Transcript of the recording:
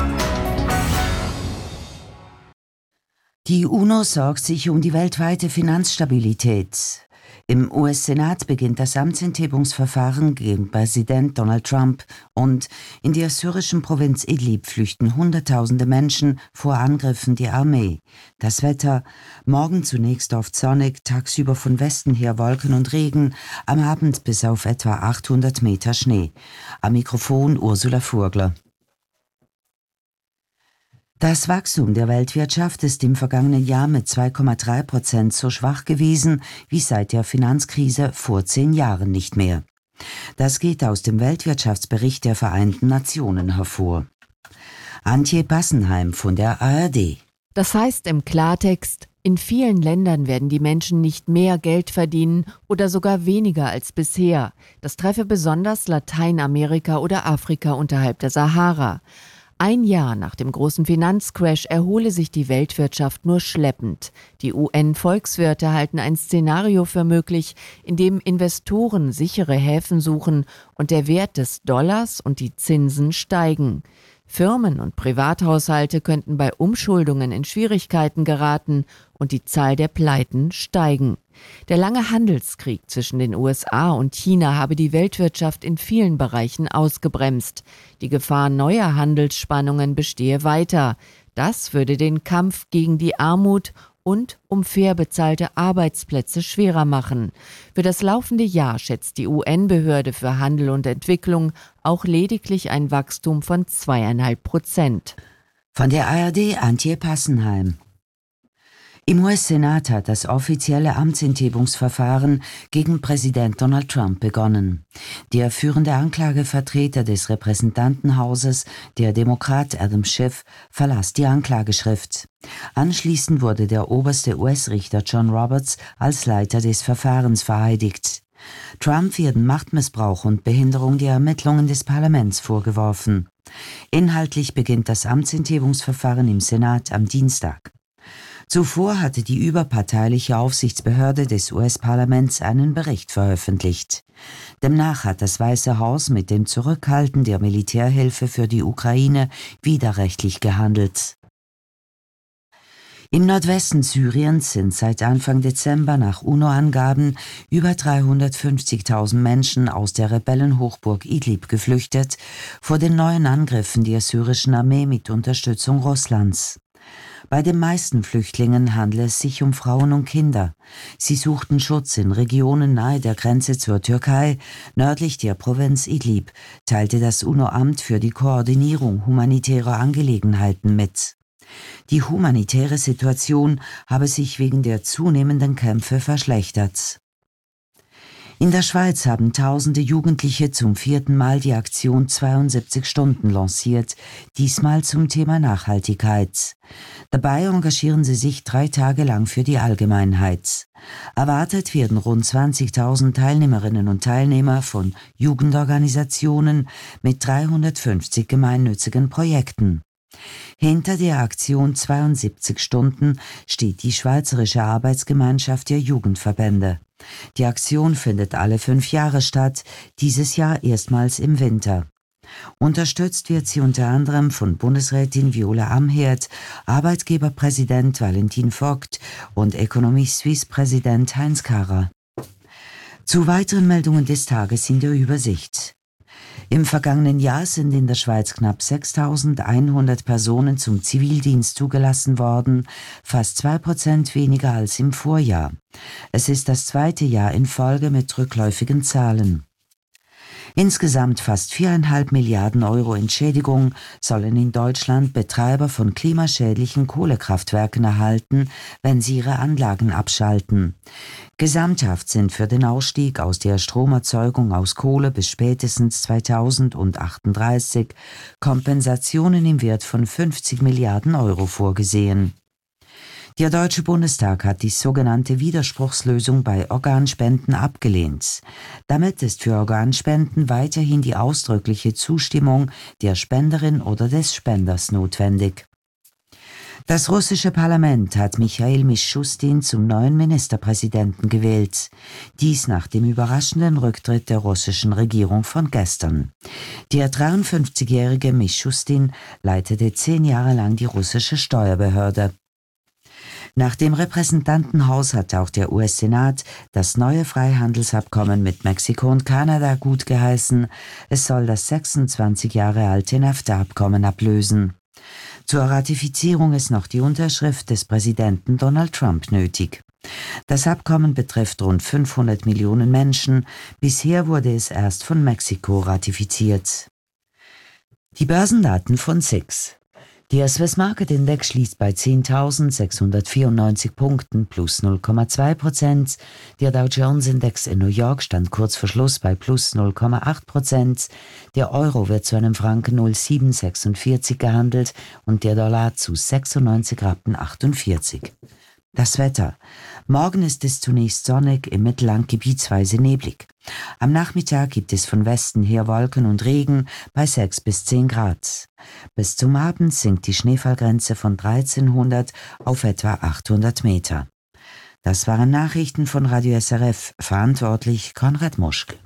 Die UNO sorgt sich um die weltweite Finanzstabilität. Im US-Senat beginnt das Amtsenthebungsverfahren gegen Präsident Donald Trump und in der syrischen Provinz Idlib flüchten Hunderttausende Menschen vor Angriffen der Armee. Das Wetter: morgen zunächst oft sonnig, tagsüber von Westen her Wolken und Regen, am Abend bis auf etwa 800 Meter Schnee. Am Mikrofon Ursula Furgler. Das Wachstum der Weltwirtschaft ist im vergangenen Jahr mit 2,3% so schwach gewesen wie seit der Finanzkrise vor 10 Jahren nicht mehr. Das geht aus dem Weltwirtschaftsbericht der Vereinten Nationen hervor. Antje Passenheim von der ARD. Das heißt im Klartext, in vielen Ländern werden die Menschen nicht mehr Geld verdienen oder sogar weniger als bisher. Das treffe besonders Lateinamerika oder Afrika unterhalb der Sahara. Ein Jahr nach dem großen Finanzcrash erhole sich die Weltwirtschaft nur schleppend. Die UN-Volkswirte halten ein Szenario für möglich, in dem Investoren sichere Häfen suchen und der Wert des Dollars und die Zinsen steigen. Firmen und Privathaushalte könnten bei Umschuldungen in Schwierigkeiten geraten und die Zahl der Pleiten steigen. Der lange Handelskrieg zwischen den USA und China habe die Weltwirtschaft in vielen Bereichen ausgebremst. Die Gefahr neuer Handelsspannungen bestehe weiter. Das würde den Kampf gegen die Armut und um fair bezahlte Arbeitsplätze schwerer machen. Für das laufende Jahr schätzt die UN-Behörde für Handel und Entwicklung auch lediglich ein Wachstum von 2,5%. Von der ARD Antje Passenheim. Im US-Senat hat das offizielle Amtsenthebungsverfahren gegen Präsident Donald Trump begonnen. Der führende Anklagevertreter des Repräsentantenhauses, der Demokrat Adam Schiff, verlas die Anklageschrift. Anschließend wurde der oberste US-Richter John Roberts als Leiter des Verfahrens vereidigt. Trump werden Machtmissbrauch und Behinderung der Ermittlungen des Parlaments vorgeworfen. Inhaltlich beginnt das Amtsenthebungsverfahren im Senat am Dienstag. Zuvor hatte die überparteiliche Aufsichtsbehörde des US-Parlaments einen Bericht veröffentlicht. Demnach hat das Weiße Haus mit dem Zurückhalten der Militärhilfe für die Ukraine widerrechtlich gehandelt. Im Nordwesten Syriens sind seit Anfang Dezember nach UNO-Angaben über 350.000 Menschen aus der Rebellenhochburg Idlib geflüchtet vor den neuen Angriffen der syrischen Armee mit Unterstützung Russlands. Bei den meisten Flüchtlingen handelt es sich um Frauen und Kinder. Sie suchten Schutz in Regionen nahe der Grenze zur Türkei, nördlich der Provinz Idlib, teilte das UNO-Amt für die Koordinierung humanitärer Angelegenheiten mit. Die humanitäre Situation habe sich wegen der zunehmenden Kämpfe verschlechtert. In der Schweiz haben tausende Jugendliche zum 4. Mal die Aktion 72 Stunden lanciert, diesmal zum Thema Nachhaltigkeit. Dabei engagieren sie sich 3 Tage lang für die Allgemeinheit. Erwartet werden rund 20.000 Teilnehmerinnen und Teilnehmer von Jugendorganisationen mit 350 gemeinnützigen Projekten. Hinter der Aktion 72 Stunden steht die Schweizerische Arbeitsgemeinschaft der Jugendverbände. Die Aktion findet alle 5 Jahre statt, dieses Jahr erstmals im Winter. Unterstützt wird sie unter anderem von Bundesrätin Viola Amherd, Arbeitgeberpräsident Valentin Vogt und Economie Suisse-Präsident Heinz Karrer. Zu weiteren Meldungen des Tages in der Übersicht. Im vergangenen Jahr sind in der Schweiz knapp 6.100 Personen zum Zivildienst zugelassen worden, fast 2% weniger als im Vorjahr. Es ist das 2. Jahr in Folge mit rückläufigen Zahlen. Insgesamt fast 4,5 Milliarden Euro Entschädigung sollen in Deutschland Betreiber von klimaschädlichen Kohlekraftwerken erhalten, wenn sie ihre Anlagen abschalten. Gesamthaft sind für den Ausstieg aus der Stromerzeugung aus Kohle bis spätestens 2038 Kompensationen im Wert von 50 Milliarden Euro vorgesehen. Der Deutsche Bundestag hat die sogenannte Widerspruchslösung bei Organspenden abgelehnt. Damit ist für Organspenden weiterhin die ausdrückliche Zustimmung der Spenderin oder des Spenders notwendig. Das russische Parlament hat Michail Mischustin zum neuen Ministerpräsidenten gewählt. Dies nach dem überraschenden Rücktritt der russischen Regierung von gestern. Der 53-jährige Mischustin leitete 10 Jahre lang die russische Steuerbehörde. Nach dem Repräsentantenhaus hat auch der US-Senat das neue Freihandelsabkommen mit Mexiko und Kanada gutgeheißen. Es soll das 26 Jahre alte NAFTA-Abkommen ablösen. Zur Ratifizierung ist noch die Unterschrift des Präsidenten Donald Trump nötig. Das Abkommen betrifft rund 500 Millionen Menschen. Bisher wurde es erst von Mexiko ratifiziert. Die Börsendaten von SIX. Der Swiss Market Index schließt bei 10.694 Punkten plus 0,2%. Der Dow Jones Index in New York stand kurz vor Schluss bei plus 0,8%. Der Euro wird zu einem Franken 0,746 gehandelt und der Dollar zu 96,48 Rappen. Das Wetter. Morgen ist es zunächst sonnig, im Mittelland gebietsweise neblig. Am Nachmittag gibt es von Westen her Wolken und Regen bei 6 bis 10 Grad. Bis zum Abend sinkt die Schneefallgrenze von 1300 auf etwa 800 Meter. Das waren Nachrichten von Radio SRF, verantwortlich Konrad Muschk.